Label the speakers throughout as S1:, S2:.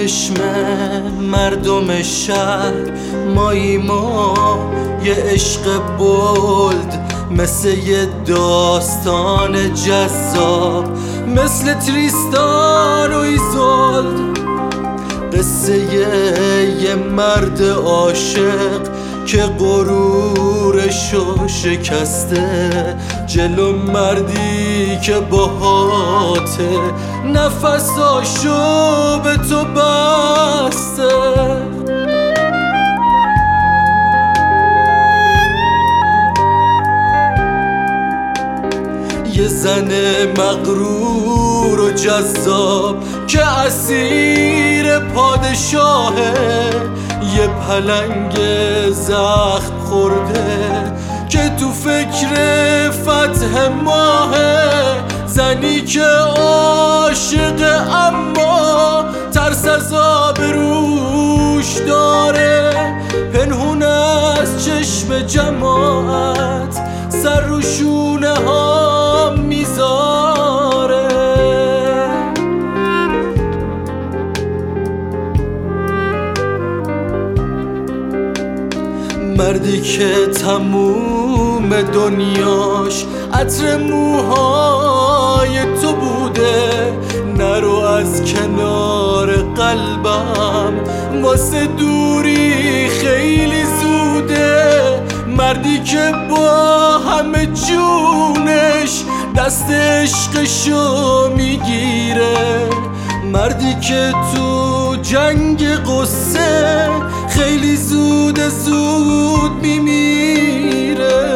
S1: چشم مردم شهر مایی ما یه عشق بولد، مثل یه داستان جذاب، مثل تریستان و ایزولد. قصه یه مرد عاشق که غرورشو شکسته، جلو مردی که باهاته نفساشو به تو بسته. یه زن مغرور و جذاب که اسیر پادشاهه، یه پلنگ زخم خورده که تو فکر فتح ماهه. زنی که عاشقه اما ترس از آبروش داره، پنهون از چشم جماعت سر رو شونه ها میذاره. مردی که تموم دنیاش عطر موهای تو بوده، نرو از کنار قلبم واسه دوری خیلی زوده. مردی که با همه جونش دست عشقشو میگیره، مردی که تو جنگ قصه خیلی زود میمیره.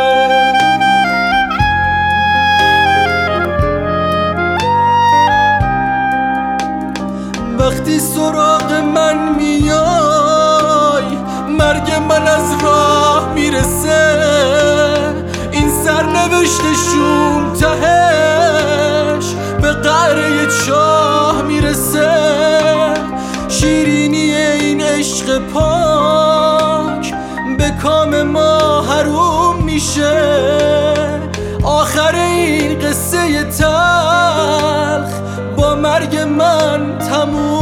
S1: وقتی سراغ من میای مرگ من از راه میرسه، این سرنوشت شوم تهش به قعره چاه میرسه. شیرینی این عشق پاک به کام ما حروم میشه، آخر این قصه تلخ با مرگ من تموم